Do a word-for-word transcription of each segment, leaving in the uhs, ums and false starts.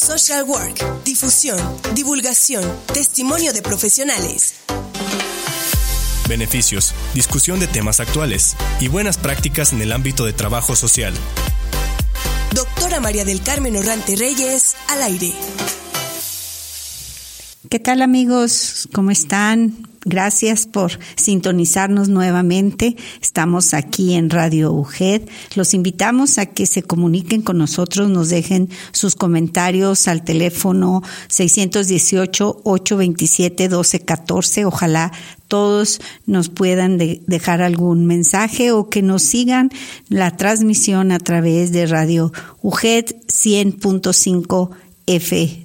Social Work, difusión, divulgación, testimonio de profesionales. Beneficios, discusión de temas actuales y buenas prácticas en el ámbito de trabajo social. Doctora María del Carmen Orrante Reyes, al aire. ¿Qué tal, amigos? ¿Cómo están? Gracias por sintonizarnos nuevamente. Estamos aquí en Radio U G E D. Los invitamos a que se comuniquen con nosotros, nos dejen sus comentarios al teléfono seis uno ocho, ocho dos siete, uno dos uno cuatro. Ojalá todos nos puedan de dejar algún mensaje o que nos sigan la transmisión a través de Radio U G E D cien punto cinco F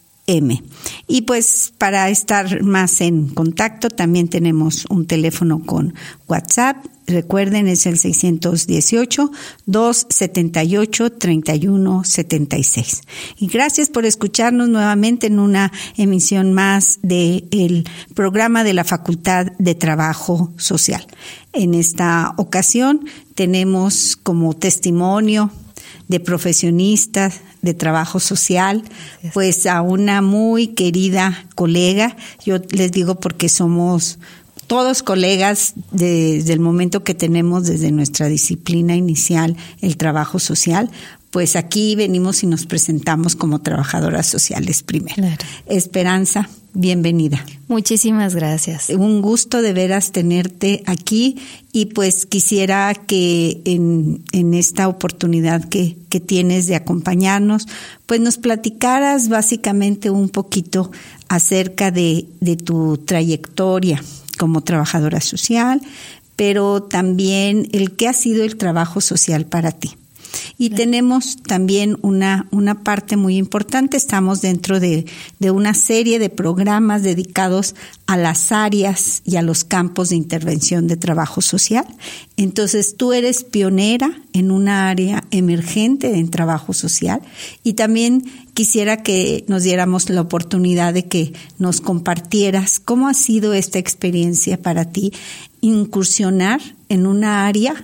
M. Y pues para estar más en contacto también tenemos un teléfono con WhatsApp. Recuerden, es el seis uno ocho, dos siete ocho, tres uno siete seis. Y gracias por escucharnos nuevamente en una emisión más del programa de la Facultad de Trabajo Social. En esta ocasión tenemos como testimonio de profesionistas de trabajo social, pues a una muy querida colega. Yo les digo porque somos todos colegas desde el momento que tenemos desde nuestra disciplina inicial el trabajo social. Pues aquí venimos y nos presentamos como trabajadoras sociales primero. Claro. Esperanza, bienvenida. Muchísimas gracias. Un gusto de veras tenerte aquí y pues quisiera que en, en esta oportunidad que, que tienes de acompañarnos, pues nos platicaras básicamente un poquito acerca de, de tu trayectoria como trabajadora social, pero también el qué ha sido el trabajo social para ti. Y tenemos también una, una parte muy importante. Estamos dentro de, de una serie de programas dedicados a las áreas y a los campos de intervención de trabajo social. Entonces, tú eres pionera en una área emergente en trabajo social y también quisiera que nos diéramos la oportunidad de que nos compartieras cómo ha sido esta experiencia para ti incursionar en una área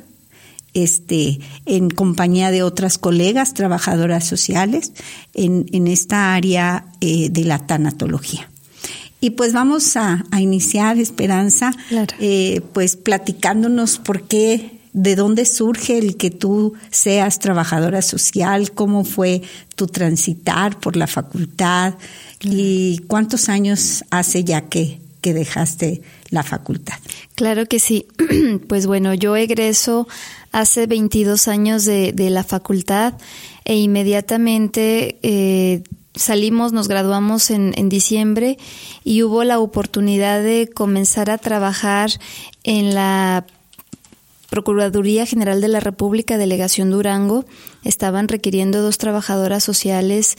Este, en compañía de otras colegas trabajadoras sociales en, en esta área eh, de la tanatología. Y pues vamos a, a iniciar, Esperanza, claro. eh, pues platicándonos por qué, de dónde surge el que tú seas trabajadora social, cómo fue tu transitar por la facultad, claro. Y cuántos años hace ya que, que dejaste la facultad. Claro que sí. Pues bueno, yo egreso hace veintidós años de, de la facultad e inmediatamente eh, salimos, nos graduamos en, en diciembre y hubo la oportunidad de comenzar a trabajar en la Procuraduría General de la República, Delegación Durango. Estaban requiriendo dos trabajadoras sociales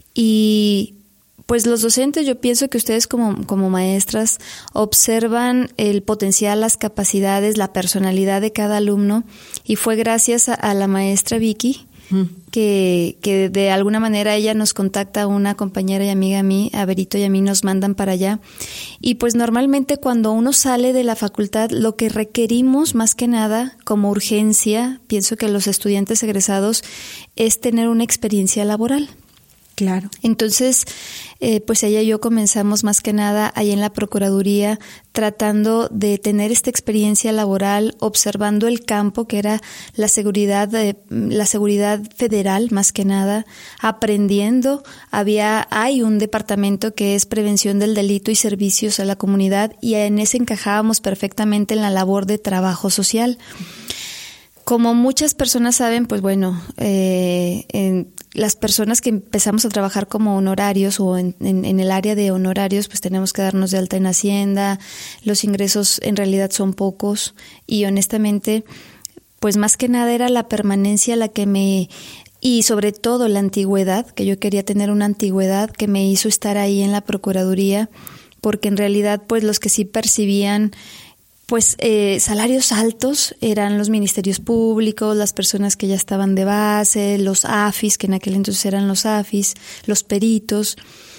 y pues los docentes, yo pienso que ustedes como, como maestras observan el potencial, las capacidades, la personalidad de cada alumno y fue gracias a, a la maestra Vicky mm. que, que de alguna manera ella nos contacta a una compañera y amiga a mí, a Berito y a mí nos mandan para allá y pues normalmente cuando uno sale de la facultad lo que requerimos más que nada como urgencia, pienso que los estudiantes egresados es tener una experiencia laboral. Claro. Entonces, eh, pues ella y yo comenzamos más que nada ahí en la Procuraduría tratando de tener esta experiencia laboral, observando el campo que era la seguridad, eh, la seguridad federal más que nada, aprendiendo. Había, hay un departamento que es prevención del delito y servicios a la comunidad y en ese encajábamos perfectamente en la labor de trabajo social. Como muchas personas saben, pues bueno, eh, en, las personas que empezamos a trabajar como honorarios o en, en, en el área de honorarios, pues tenemos que darnos de alta en Hacienda, los ingresos en realidad son pocos y honestamente, pues más que nada era la permanencia la que me, y sobre todo la antigüedad, que yo quería tener una antigüedad que me hizo estar ahí en la Procuraduría, porque en realidad pues los que sí percibían pues eh, salarios altos eran los ministerios públicos, las personas que ya estaban de base, los A F I S, que en aquel entonces eran los A F I S, los peritos,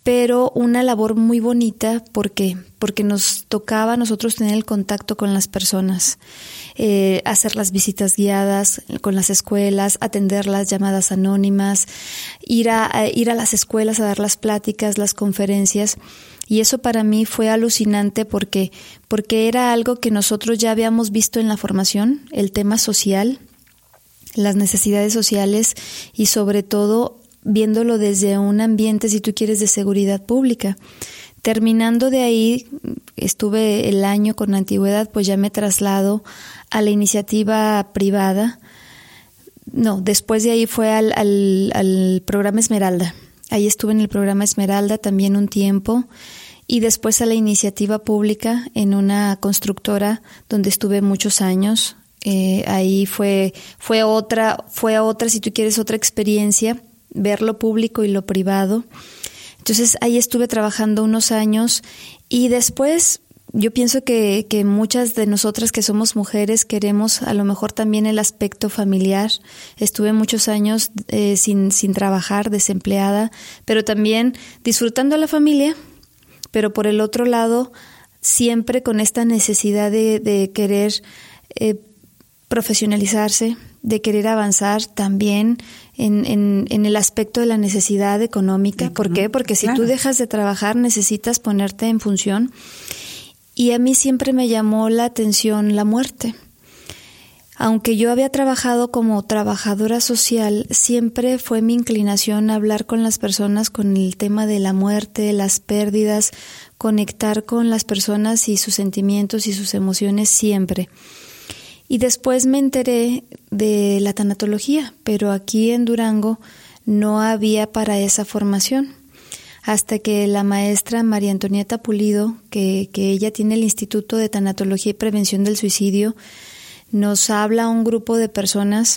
pero una labor muy bonita. ¿Por qué? Porque nos tocaba a nosotros tener el contacto con las personas, eh, hacer las visitas guiadas con las escuelas, atender las llamadas anónimas, ir a, a ir a las escuelas a dar las pláticas, las conferencias. Y eso para mí fue alucinante porque, porque era algo que nosotros ya habíamos visto en la formación, el tema social, las necesidades sociales y sobre todo viéndolo desde un ambiente, si tú quieres, de seguridad pública. Terminando de ahí, estuve el año con antigüedad, pues ya me traslado a la iniciativa privada. No, después de ahí fue al, al, al programa Esmeralda. Ahí estuve en el programa Esmeralda también un tiempo y después a la iniciativa pública en una constructora donde estuve muchos años. Eh, ahí fue, fue otra, fue otra, si tú quieres, otra experiencia, ver lo público y lo privado. Entonces ahí estuve trabajando unos años y después yo pienso que, que muchas de nosotras que somos mujeres queremos a lo mejor también el aspecto familiar. Estuve muchos años eh, sin, sin trabajar, desempleada, pero también disfrutando a la familia, pero por el otro lado siempre con esta necesidad de, de querer eh, profesionalizarse, de querer avanzar también en, en, en el aspecto de la necesidad económica. ¿Por qué? Porque si claro. tú dejas de trabajar necesitas ponerte en función. Y a mí siempre me llamó la atención la muerte. Aunque yo había trabajado como trabajadora social, siempre fue mi inclinación hablar con las personas con el tema de la muerte, las pérdidas, conectar con las personas y sus sentimientos y sus emociones siempre. Y después me enteré de la tanatología, pero aquí en Durango no había para esa formación. Hasta que la maestra María Antonieta Pulido, que, que ella tiene el Instituto de Tanatología y Prevención del Suicidio, nos habla a un grupo de personas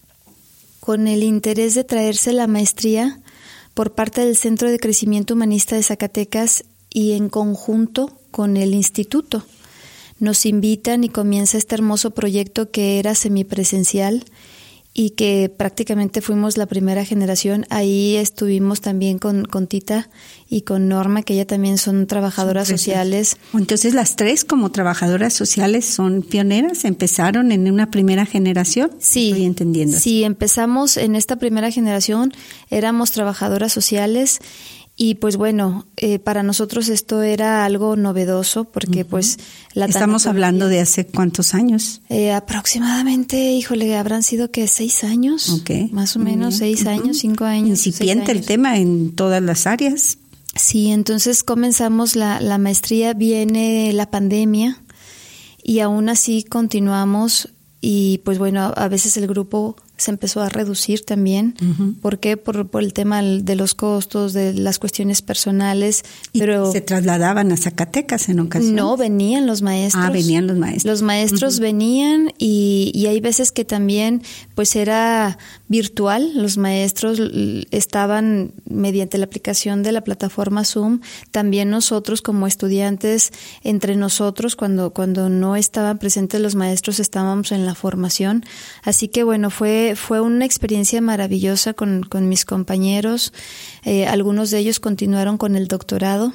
con el interés de traerse la maestría por parte del Centro de Crecimiento Humanista de Zacatecas y en conjunto con el instituto. Nos invitan y comienza este hermoso proyecto que era semipresencial y que prácticamente fuimos la primera generación. Ahí estuvimos también con, con Tita y con Norma, que ella también son trabajadoras son sociales. Entonces las tres como trabajadoras sociales son pioneras, empezaron en una primera generación. Sí, estoy entendiendo. Sí, empezamos en esta primera generación, éramos trabajadoras sociales. Y pues bueno, eh, para nosotros esto era algo novedoso porque uh-huh. pues la Estamos hablando de hace cuántos años. Eh, aproximadamente, híjole, habrán sido que seis años, okay. más o menos uh-huh. seis años, cinco años. Incipiente el tema en todas las áreas. Sí, entonces comenzamos la, la maestría, viene la pandemia y aún así continuamos y pues bueno, a veces el grupo se empezó a reducir también. Uh-huh. ¿Por qué? Por, por el tema de los costos, de las cuestiones personales. ¿Y pero se trasladaban a Zacatecas en ocasiones? No, venían los maestros. Ah, venían los maestros. Los maestros uh-huh. venían y, y hay veces que también pues era virtual. Los maestros estaban mediante la aplicación de la plataforma Zoom. También nosotros como estudiantes, entre nosotros, cuando, cuando no estaban presentes los maestros, estábamos en la formación. Así que bueno, fue Fue una experiencia maravillosa con, con mis compañeros. Eh, algunos de ellos continuaron con el doctorado.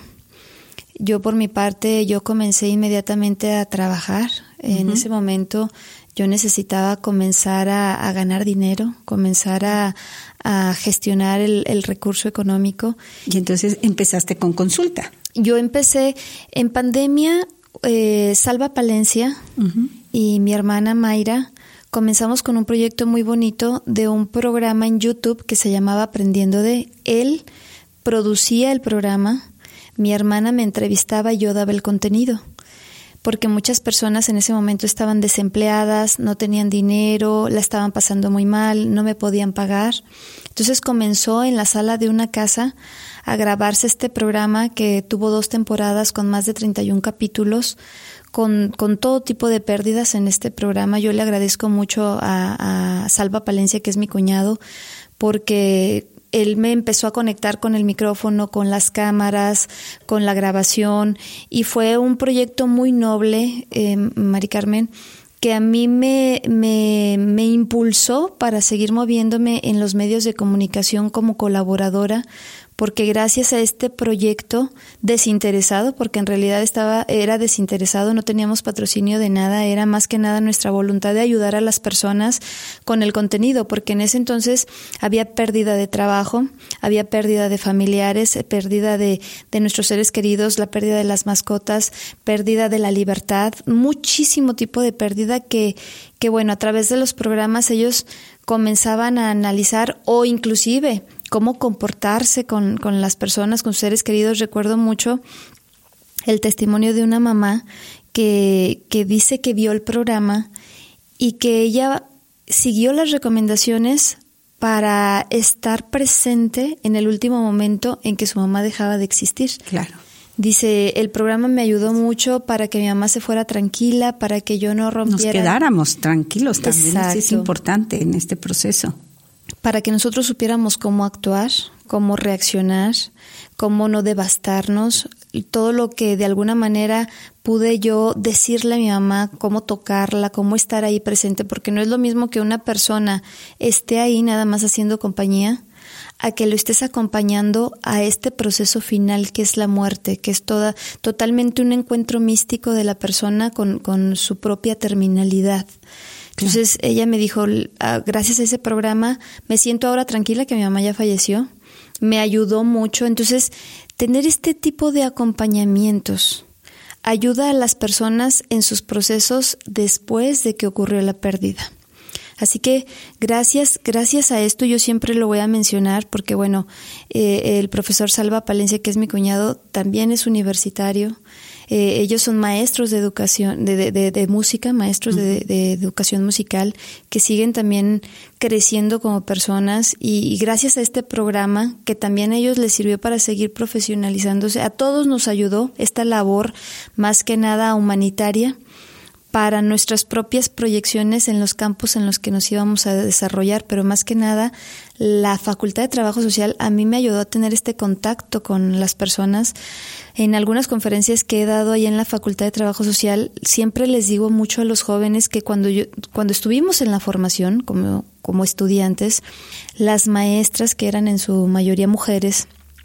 Yo por mi parte, yo comencé inmediatamente a trabajar. Uh-huh. En ese momento yo necesitaba comenzar a, a ganar dinero, comenzar a, a gestionar el, el recurso económico. Y entonces empezaste con consulta. Yo empecé en pandemia, eh, Salva Palencia uh-huh. y mi hermana Mayra. Comenzamos con un proyecto muy bonito de un programa en YouTube que se llamaba Aprendiendo de. Él producía el programa, mi hermana me entrevistaba y yo daba el contenido. Porque muchas personas en ese momento estaban desempleadas, no tenían dinero, la estaban pasando muy mal, no me podían pagar. Entonces comenzó en la sala de una casa a grabarse este programa que tuvo dos temporadas con más de treinta y un capítulos. Con, con todo tipo de pérdidas en este programa. Yo le agradezco mucho a, a Salva Palencia, que es mi cuñado, porque él me empezó a conectar con el micrófono, con las cámaras, con la grabación, y fue un proyecto muy noble, eh, Mari Carmen, que a mí me, me, me impulsó para seguir moviéndome en los medios de comunicación como colaboradora, porque gracias a este proyecto desinteresado, porque en realidad estaba era desinteresado, no teníamos patrocinio de nada, era más que nada nuestra voluntad de ayudar a las personas con el contenido, porque en ese entonces había pérdida de trabajo, había pérdida de familiares, pérdida de, de nuestros seres queridos, la pérdida de las mascotas, pérdida de la libertad, muchísimo tipo de pérdida que, que bueno, a través de los programas ellos comenzaban a analizar o inclusive cómo comportarse con, con las personas, con sus seres queridos. Recuerdo mucho el testimonio de una mamá que, que dice que vio el programa y que ella siguió las recomendaciones para estar presente en el último momento en que su mamá dejaba de existir. Claro. Dice, el programa me ayudó mucho para que mi mamá se fuera tranquila, para que yo no rompiera. Nos quedáramos tranquilos también, Exacto. Eso es importante en este proceso. Para que nosotros supiéramos cómo actuar, cómo reaccionar, cómo no devastarnos, todo lo que de alguna manera pude yo decirle a mi mamá, cómo tocarla, cómo estar ahí presente, porque no es lo mismo que una persona esté ahí nada más haciendo compañía, a que lo estés acompañando a este proceso final que es la muerte, que es toda totalmente un encuentro místico de la persona con, con su propia terminalidad. Entonces claro. Ella me dijo, gracias a ese programa me siento ahora tranquila que mi mamá ya falleció, me ayudó mucho. Entonces, tener este tipo de acompañamientos ayuda a las personas en sus procesos después de que ocurrió la pérdida. Así que gracias, gracias a esto yo siempre lo voy a mencionar porque bueno, eh, el profesor Salva Palencia, que es mi cuñado, también es universitario. Eh, ellos son maestros de educación, de, de, de, de música, maestros uh-huh. de, de educación musical, que siguen también creciendo como personas y, y gracias a este programa que también a ellos les sirvió para seguir profesionalizándose, a todos nos ayudó esta labor más que nada humanitaria para nuestras propias proyecciones en los campos en los que nos íbamos a desarrollar, pero más que nada la Facultad de Trabajo Social a mí me ayudó a tener este contacto con las personas. En algunas conferencias que he dado ahí en la Facultad de Trabajo Social, siempre les digo mucho a los jóvenes que cuando yo, cuando estuvimos en la formación como, como estudiantes, las maestras, que eran en su mayoría mujeres,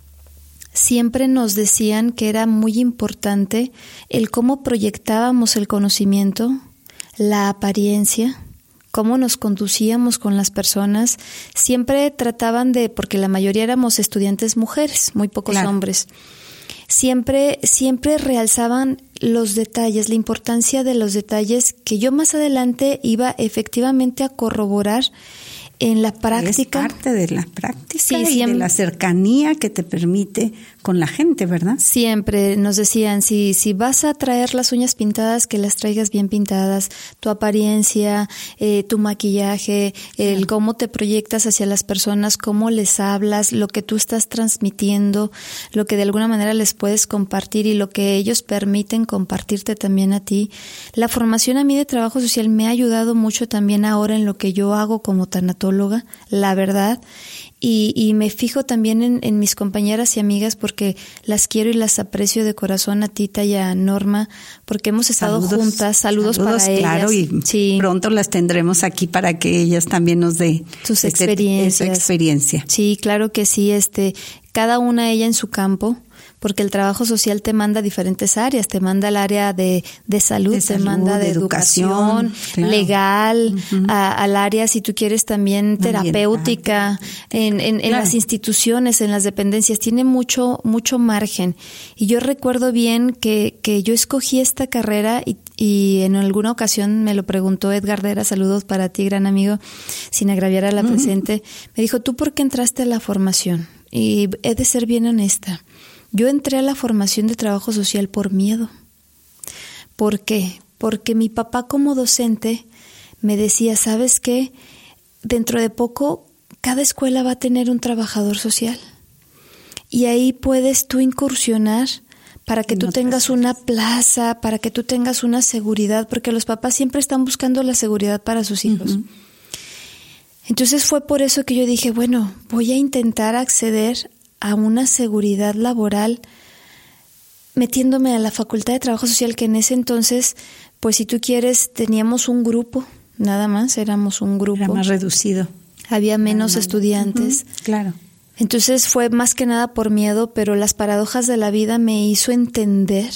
siempre nos decían que era muy importante el cómo proyectábamos el conocimiento, la apariencia, cómo nos conducíamos con las personas. Siempre trataban de, porque la mayoría éramos estudiantes mujeres, muy pocos claro. hombres, siempre, siempre realzaban los detalles, la importancia de los detalles que yo más adelante iba efectivamente a corroborar en la práctica. Es parte de la práctica sí, y siempre, de la cercanía que te permite con la gente, ¿verdad? Siempre nos decían, si, si vas a traer las uñas pintadas, que las traigas bien pintadas, tu apariencia, eh, tu maquillaje, el sí. cómo te proyectas hacia las personas, cómo les hablas, lo que tú estás transmitiendo, lo que de alguna manera les puedes compartir y lo que ellos permiten compartirte también a ti. La formación a mí de trabajo social me ha ayudado mucho también ahora en lo que yo hago como tanatóloga, la verdad, y, y me fijo también en, en mis compañeras y amigas porque las quiero y las aprecio de corazón, a Tita y a Norma, porque hemos estado saludos, juntas. Saludos, saludos para claro, ellas. Y sí. pronto las tendremos aquí para que ellas también nos dé sus este, experiencias. esa experiencia. Sí, claro que sí. Este, cada una ella en su campo. Porque el trabajo social te manda a diferentes áreas, te manda al área de, de salud, de te salud, manda de, de educación, educación claro. legal, uh-huh. a, al área, si tú quieres, también terapéutica, en, en, claro. en las instituciones, en las dependencias, tiene mucho, mucho margen. Y yo recuerdo bien que, que yo escogí esta carrera y, y en alguna ocasión me lo preguntó Edgar Dera, saludos para ti, gran amigo, sin agraviar a la uh-huh. presente, me dijo, ¿tú por qué entraste a la formación? Y he de ser bien honesta. Yo entré a la formación de trabajo social por miedo. ¿Por qué? Porque mi papá como docente me decía, ¿sabes qué? Dentro de poco cada escuela va a tener un trabajador social. Y ahí puedes tú incursionar para que tú tengas una plaza, para que tú tengas una seguridad, porque los papás siempre están buscando la seguridad para sus hijos. Uh-huh. Entonces fue por eso que yo dije, bueno, voy a intentar acceder a una seguridad laboral metiéndome a la Facultad de Trabajo Social, que en ese entonces, pues si tú quieres, teníamos un grupo, nada más, éramos un grupo. Era más reducido. Había menos estudiantes. Uh-huh, claro. Entonces fue más que nada por miedo, pero las paradojas de la vida me hizo entender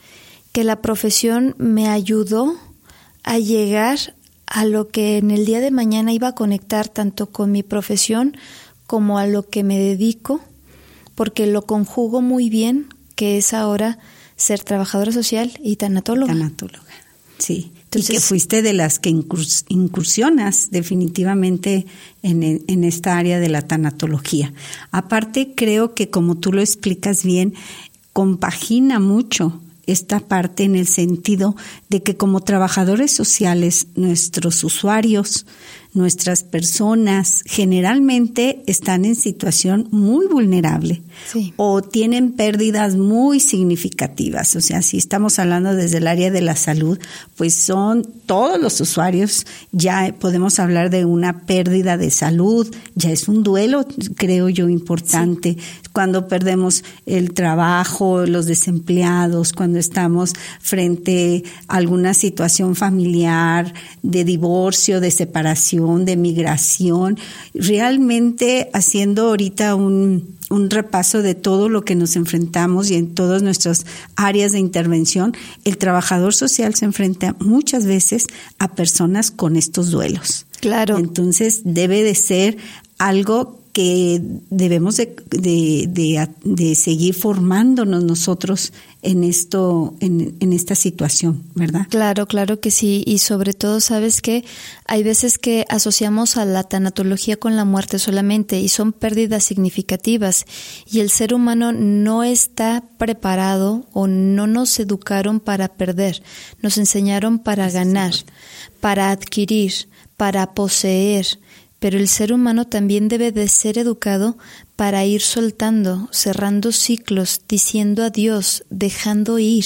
que la profesión me ayudó a llegar a lo que en el día de mañana iba a conectar tanto con mi profesión como a lo que me dedico, porque lo conjugo muy bien, que es ahora ser trabajadora social y tanatóloga. Tanatóloga, sí. Entonces, y que fuiste de las que incurs- incursionas definitivamente en, en esta área de la tanatología. Aparte, creo que como tú lo explicas bien, compagina mucho esta parte en el sentido de que como trabajadores sociales, nuestros usuarios, nuestras personas generalmente están en situación muy vulnerable, sí, o tienen pérdidas muy significativas. O sea, si estamos hablando desde el área de la salud, pues son todos los usuarios, ya podemos hablar de una pérdida de salud, ya es un duelo, creo yo, importante. Sí. Cuando perdemos el trabajo, los desempleados, cuando estamos frente a alguna situación familiar, de divorcio, de separación, de migración, realmente haciendo ahorita un, un repaso de todo lo que nos enfrentamos y en todas nuestras áreas de intervención, el trabajador social se enfrenta muchas veces a personas con estos duelos. Claro. Entonces debe de ser algo que debemos de, de, de, de seguir formándonos nosotros en esto, en, en esta situación, ¿verdad? Claro, claro que sí. Y sobre todo, ¿sabes qué? Hay veces que asociamos a la tanatología con la muerte solamente y son pérdidas significativas y el ser humano no está preparado o no nos educaron para perder, nos enseñaron para ganar, para adquirir, para poseer. Pero el ser humano también debe de ser educado para ir soltando, cerrando ciclos, diciendo adiós, dejando ir.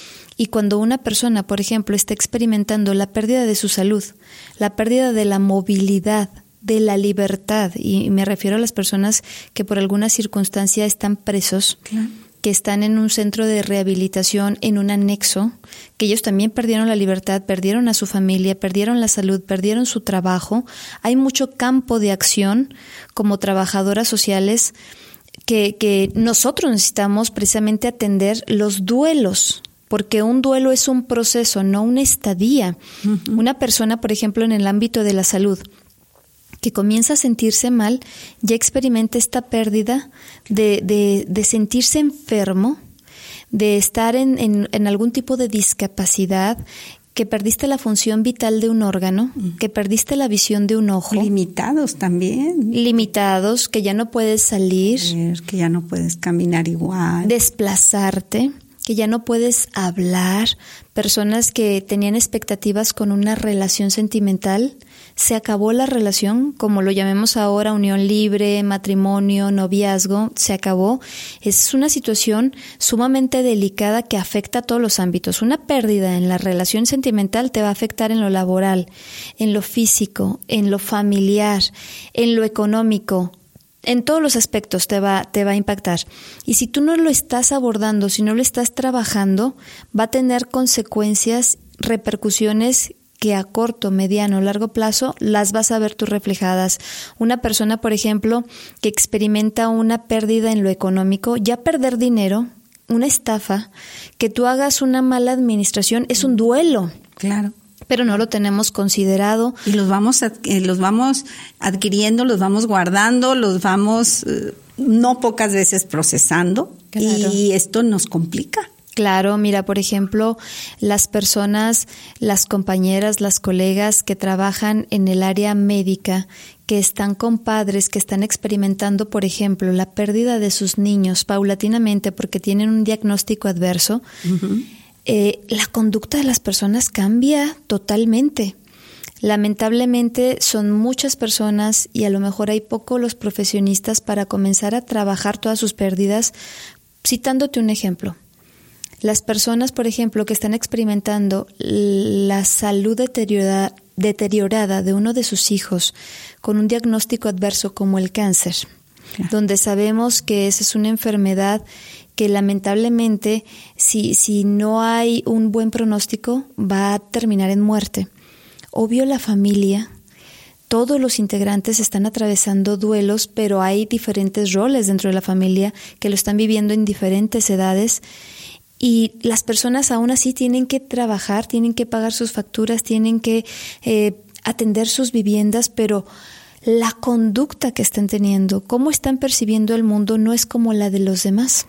Y cuando una persona, por ejemplo, está experimentando la pérdida de su salud, la pérdida de la movilidad, de la libertad, y me refiero a las personas que por alguna circunstancia están presos, claro, que están en un centro de rehabilitación, en un anexo, que ellos también perdieron la libertad, perdieron a su familia, perdieron la salud, perdieron su trabajo. Hay mucho campo de acción como trabajadoras sociales que, que nosotros necesitamos precisamente atender los duelos, porque un duelo es un proceso, no una estadía. Uh-huh. Una persona, por ejemplo, en el ámbito de la salud, que comienza a sentirse mal, ya experimenta esta pérdida de, de, de sentirse enfermo, de estar en, en, en algún tipo de discapacidad, que perdiste la función vital de un órgano, que perdiste la visión de un ojo. Limitados también. Limitados, que ya no puedes salir. Que ya no puedes caminar igual. Desplazarte, que ya no puedes hablar. Personas que tenían expectativas con una relación sentimental, se acabó la relación, como lo llamemos ahora, unión libre, matrimonio, noviazgo, se acabó. Es una situación sumamente delicada que afecta a todos los ámbitos. Una pérdida en la relación sentimental te va a afectar en lo laboral, en lo físico, en lo familiar, en lo económico. En todos los aspectos te va, te va a impactar. Y si tú no lo estás abordando, si no lo estás trabajando, va a tener consecuencias, repercusiones que a corto, mediano, largo plazo las vas a ver tú reflejadas. Una persona, por ejemplo, que experimenta una pérdida en lo económico, ya perder dinero, una estafa, que tú hagas una mala administración, es un duelo. Claro. Pero no lo tenemos considerado. Y los vamos, eh, los vamos adquiriendo, los vamos guardando, los vamos eh, no pocas veces procesando. Claro. Y esto nos complica. Claro, mira, por ejemplo, las personas, las compañeras, las colegas que trabajan en el área médica, que están con padres que están experimentando, por ejemplo, la pérdida de sus niños paulatinamente porque tienen un diagnóstico adverso, uh-huh. eh, la conducta de las personas cambia totalmente. Lamentablemente son muchas personas y a lo mejor hay pocos los profesionistas para comenzar a trabajar todas sus pérdidas. Citándote un ejemplo. Las personas, por ejemplo, que están experimentando la salud deteriorada, deteriorada de uno de sus hijos con un diagnóstico adverso como el cáncer, claro. donde sabemos que esa es una enfermedad que lamentablemente, si, si no hay un buen pronóstico, va a terminar en muerte. Obvio, la familia todos los integrantes están atravesando duelos, pero hay diferentes roles dentro de la familia que lo están viviendo en diferentes edades. Y las personas aún así tienen que trabajar, tienen que pagar sus facturas, tienen que eh, atender sus viviendas, pero la conducta que están teniendo, cómo están percibiendo el mundo, no es como la de los demás.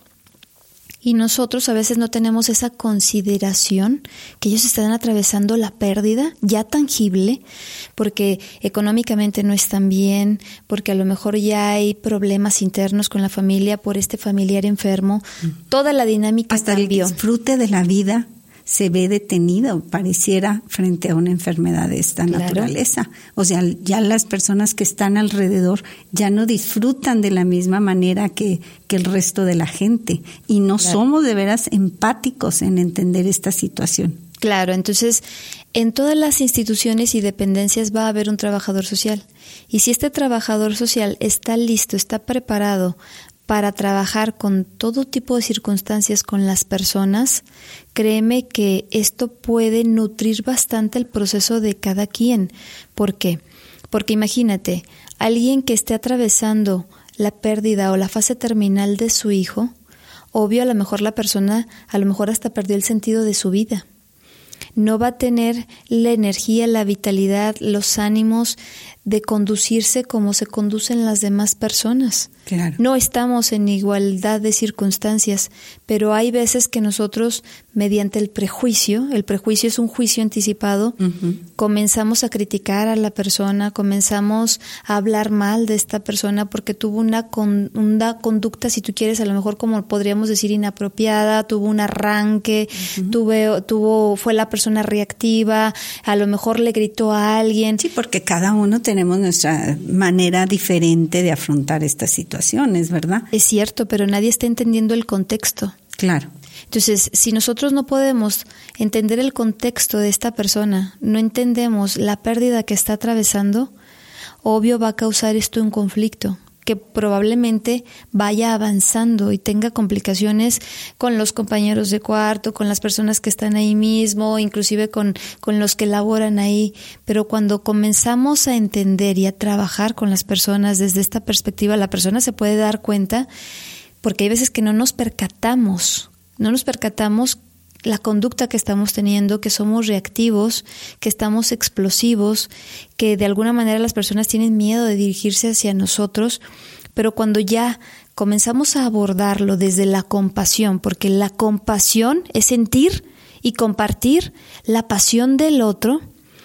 Y nosotros a veces no tenemos esa consideración que ellos están atravesando la pérdida ya tangible, porque económicamente no están bien, porque a lo mejor ya hay problemas internos con la familia por este familiar enfermo. Toda la dinámica hasta cambió. El disfrute de la vida se ve detenido, pareciera, frente a una enfermedad de esta claro. naturaleza. O sea, ya las personas que están alrededor ya no disfrutan de la misma manera que, que el resto de la gente. Y no claro. somos de veras empáticos en entender esta situación. Claro, entonces, en todas las instituciones y dependencias va a haber un trabajador social. Y si este trabajador social está listo, está preparado para trabajar con todo tipo de circunstancias con las personas, créeme que esto puede nutrir bastante el proceso de cada quien. ¿Por qué? Porque imagínate, alguien que esté atravesando la pérdida o la fase terminal de su hijo, obvio a lo mejor la persona, a lo mejor hasta perdió el sentido de su vida. No va a tener la energía, la vitalidad, los ánimos de conducirse como se conducen las demás personas. Claro. No estamos en igualdad de circunstancias, pero hay veces que nosotros, mediante el prejuicio, el prejuicio es un juicio anticipado, uh-huh. comenzamos a criticar a la persona, comenzamos a hablar mal de esta persona porque tuvo una, con, una conducta, si tú quieres, a lo mejor como podríamos decir inapropiada, tuvo un arranque, uh-huh. tuve, tuvo, fue la persona reactiva, a lo mejor le gritó a alguien. Sí, porque cada uno tenemos nuestra manera diferente de afrontar estas situaciones, ¿verdad? Es cierto, pero nadie está entendiendo el contexto. Claro. Entonces, si nosotros no podemos entender el contexto de esta persona, no entendemos la pérdida que está atravesando, obvio va a causar esto un conflicto que probablemente vaya avanzando y tenga complicaciones con los compañeros de cuarto, con las personas que están ahí mismo, inclusive con, con los que laboran ahí. Pero cuando comenzamos a entender y a trabajar con las personas desde esta perspectiva, la persona se puede dar cuenta, porque hay veces que no nos percatamos, no nos percatamos la conducta que estamos teniendo, que somos reactivos, que estamos explosivos, que de alguna manera las personas tienen miedo de dirigirse hacia nosotros, pero cuando ya comenzamos a abordarlo desde la compasión, porque la compasión es sentir y compartir la pasión del otro,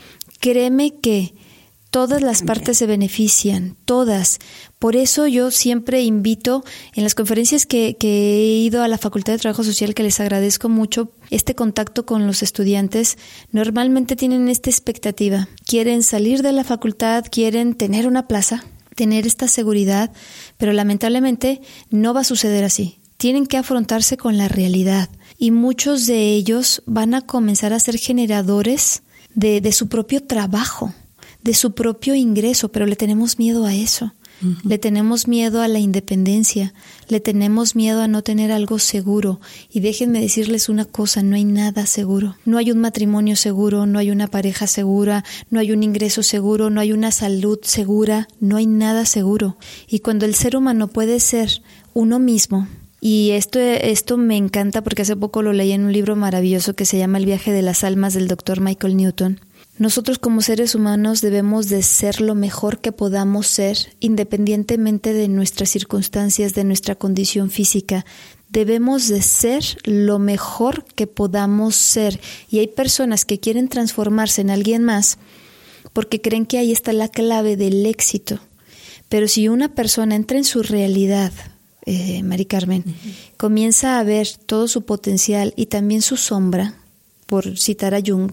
créeme que todas las partes se benefician, todas. Por eso yo siempre invito, en las conferencias que, que he ido a la Facultad de Trabajo Social, que les agradezco mucho este contacto con los estudiantes, normalmente tienen esta expectativa. Quieren salir de la facultad, quieren tener una plaza, tener esta seguridad, pero lamentablemente no va a suceder así. Tienen que afrontarse con la realidad y muchos de ellos van a comenzar a ser generadores de, de su propio trabajo, de su propio ingreso, pero le tenemos miedo a eso. Uh-huh. Le tenemos miedo a la independencia, le tenemos miedo a no tener algo seguro. Y déjenme decirles una cosa, no hay nada seguro. No hay un matrimonio seguro, no hay una pareja segura, no hay un ingreso seguro, no hay una salud segura, no hay nada seguro. Y cuando el ser humano puede ser uno mismo, y esto, esto me encanta porque hace poco lo leí en un libro maravilloso que se llama El viaje de las almas del doctor Michael Newton. Nosotros como seres humanos debemos de ser lo mejor que podamos ser, independientemente de nuestras circunstancias, de nuestra condición física. Debemos de ser lo mejor que podamos ser. Y hay personas que quieren transformarse en alguien más porque creen que ahí está la clave del éxito. Pero si una persona entra en su realidad, eh, Mari Carmen, uh-huh. comienza a ver todo su potencial y también su sombra, por citar a Jung,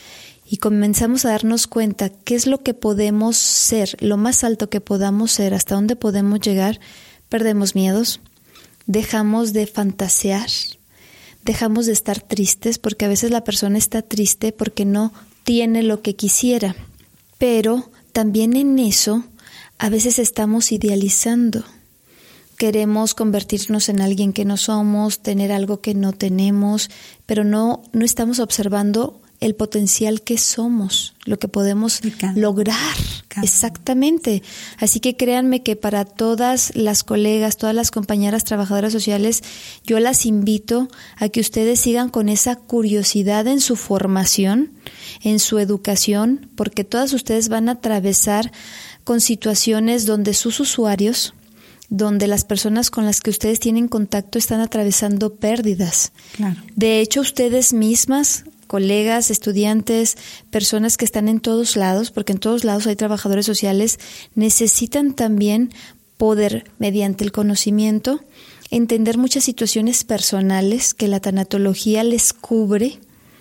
y comenzamos a darnos cuenta qué es lo que podemos ser, lo más alto que podamos ser, hasta dónde podemos llegar, perdemos miedos, dejamos de fantasear, dejamos de estar tristes, porque a veces la persona está triste porque no tiene lo que quisiera, pero también en eso a veces estamos idealizando. Queremos convertirnos en alguien que no somos, tener algo que no tenemos, pero no, no estamos observando el potencial que somos, lo que podemos cada, lograr. Cada. Exactamente. Así que créanme que para todas las colegas, todas las compañeras trabajadoras sociales, yo las invito a que ustedes sigan con esa curiosidad en su formación, en su educación, porque todas ustedes van a atravesar con situaciones donde sus usuarios, donde las personas con las que ustedes tienen contacto están atravesando pérdidas. Claro. De hecho, ustedes mismas, colegas, estudiantes, personas que están en todos lados, porque en todos lados hay trabajadores sociales, necesitan también poder, mediante el conocimiento, entender muchas situaciones personales que la tanatología les cubre,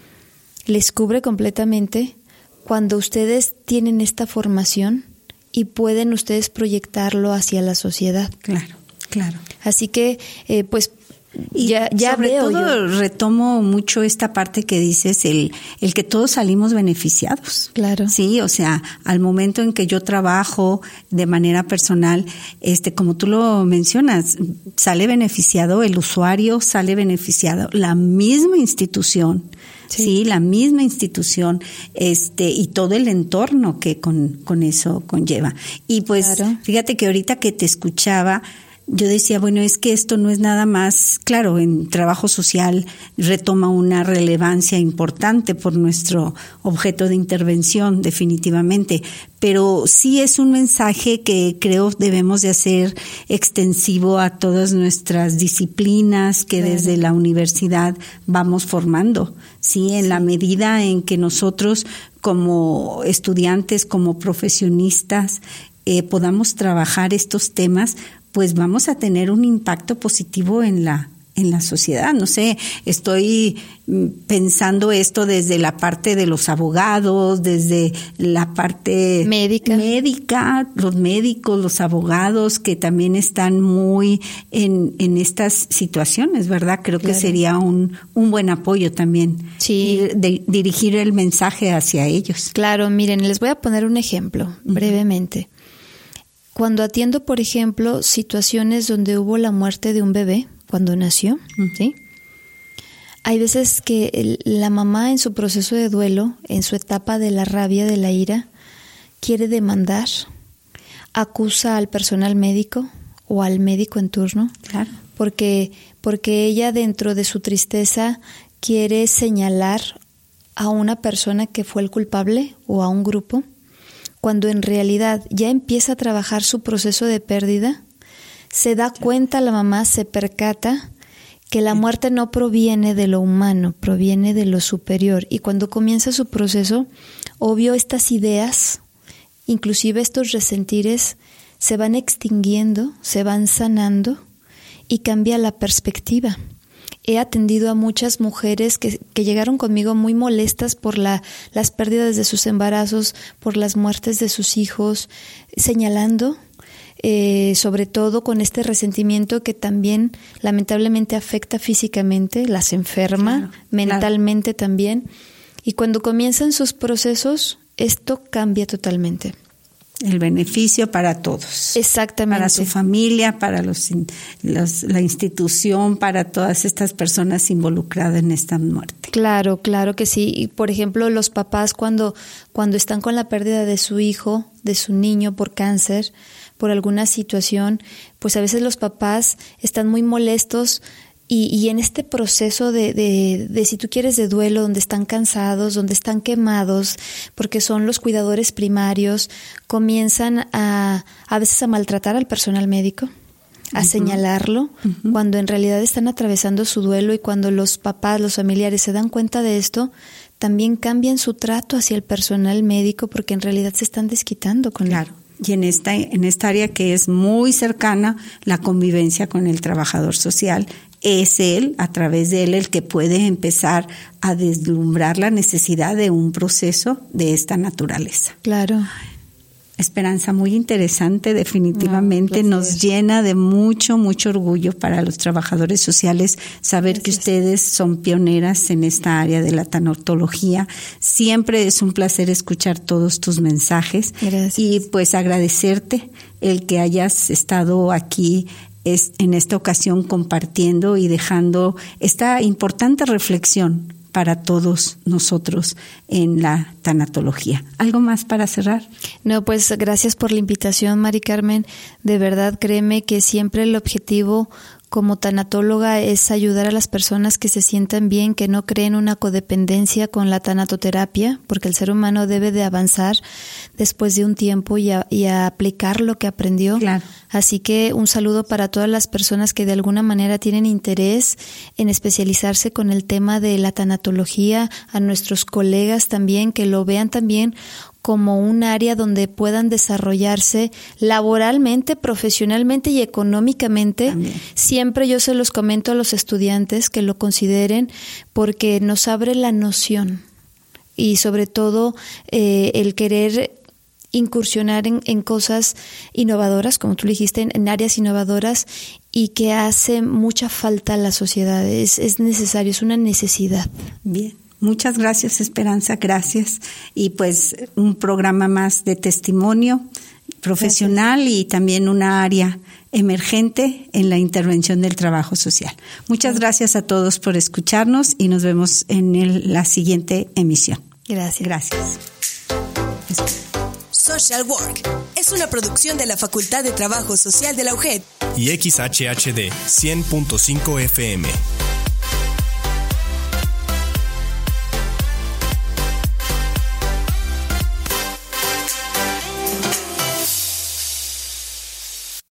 les cubre completamente cuando ustedes tienen esta formación y pueden ustedes proyectarlo hacia la sociedad. Claro, claro. Así que, eh, pues, Y ya, ya sobre veo todo yo. retomo mucho esta parte que dices, el, el que todos salimos beneficiados. Claro. Sí, o sea, al momento en que yo trabajo de manera personal, este, como tú lo mencionas, sale beneficiado el usuario, sale beneficiado la misma institución. Sí. sí, la misma institución, este, y todo el entorno que con, con eso conlleva. Y pues, claro. Fíjate que ahorita que te escuchaba, yo decía, bueno, es que esto no es nada más, claro, en trabajo social retoma una relevancia importante por nuestro objeto de intervención, definitivamente, pero sí es un mensaje que creo debemos de hacer extensivo a todas nuestras disciplinas que claro. Desde la universidad vamos formando, sí, en sí. La medida en que nosotros como estudiantes, como profesionistas, eh, podamos trabajar estos temas, pues vamos a tener un impacto positivo en la en la sociedad. No sé, estoy pensando esto desde la parte de los abogados, desde la parte médica, médica los médicos, los abogados que también están muy en en estas situaciones, ¿verdad? Creo claro. Que sería un un buen apoyo también. Sí. De, dirigir el mensaje hacia ellos. Claro, miren, les voy a poner un ejemplo uh-huh. brevemente. Cuando atiendo, por ejemplo, situaciones donde hubo la muerte de un bebé cuando nació, ¿sí? Hay veces que el, la mamá en su proceso de duelo, en su etapa de la rabia, de la ira, quiere demandar, acusa al personal médico o al médico en turno, claro. porque, porque ella dentro de su tristeza quiere señalar a una persona que fue el culpable o a un grupo, cuando en realidad ya empieza a trabajar su proceso de pérdida, se da cuenta la mamá, se percata que la muerte no proviene de lo humano, proviene de lo superior. Y cuando comienza su proceso, obvio, estas ideas, inclusive estos resentires, se van extinguiendo, se van sanando y cambia la perspectiva. He atendido a muchas mujeres que, que llegaron conmigo muy molestas por la, las pérdidas de sus embarazos, por las muertes de sus hijos, señalando, eh, sobre todo con este resentimiento que también lamentablemente afecta físicamente, las enferma, claro, mentalmente claro. también. Y cuando comienzan sus procesos, esto cambia totalmente. El beneficio para todos. Exactamente. Para su familia, para los, los, la institución, para todas estas personas involucradas en esta muerte. Claro, claro que sí. Y por ejemplo, los papás cuando, cuando están con la pérdida de su hijo, de su niño por cáncer, por alguna situación, pues a veces los papás están muy molestos. Y, y en este proceso de, de, de, si tú quieres, de duelo, donde están cansados, donde están quemados, porque son los cuidadores primarios, comienzan a, a veces a maltratar al personal médico, a uh-huh. señalarlo, uh-huh. cuando en realidad están atravesando su duelo, y cuando los papás, los familiares se dan cuenta de esto, también cambian su trato hacia el personal médico, porque en realidad se están desquitando con claro. él. Y en esta, en esta área que es muy cercana, la convivencia con el trabajador social, es él, a través de él, el que puede empezar a deslumbrar la necesidad de un proceso de esta naturaleza. Claro. Esperanza, muy interesante, definitivamente no, nos llena de mucho, mucho orgullo para los trabajadores sociales saber Gracias. Que ustedes son pioneras en esta área de la tanatología. Siempre es un placer escuchar todos tus mensajes. Gracias. Y pues agradecerte el que hayas estado aquí es en esta ocasión compartiendo y dejando esta importante reflexión para todos nosotros en la tanatología. ¿Algo más para cerrar? No, pues gracias por la invitación, Mari Carmen. De verdad, créeme que siempre el objetivo como tanatóloga es ayudar a las personas que se sientan bien, que no creen una codependencia con la tanatoterapia, porque el ser humano debe de avanzar después de un tiempo y a, y a aplicar lo que aprendió. Claro. Así que un saludo para todas las personas que de alguna manera tienen interés en especializarse con el tema de la tanatología, a nuestros colegas también, que lo vean también como un área donde puedan desarrollarse laboralmente, profesionalmente y económicamente. También. Siempre yo se los comento a los estudiantes que lo consideren porque nos abre la noción y sobre todo eh, el querer incursionar en, en cosas innovadoras, como tú dijiste, en, en áreas innovadoras y que hace mucha falta a la sociedad. Es, es necesario, es una necesidad. Bien. Muchas gracias, Esperanza, gracias. Y pues un programa más de testimonio profesional gracias. Y también una área emergente en la intervención del trabajo social. Muchas gracias a todos por escucharnos y nos vemos en el, la siguiente emisión. Gracias. Gracias. Social Work es una producción de la Facultad de Trabajo Social de la U G E D y X H H D cien punto cinco F M.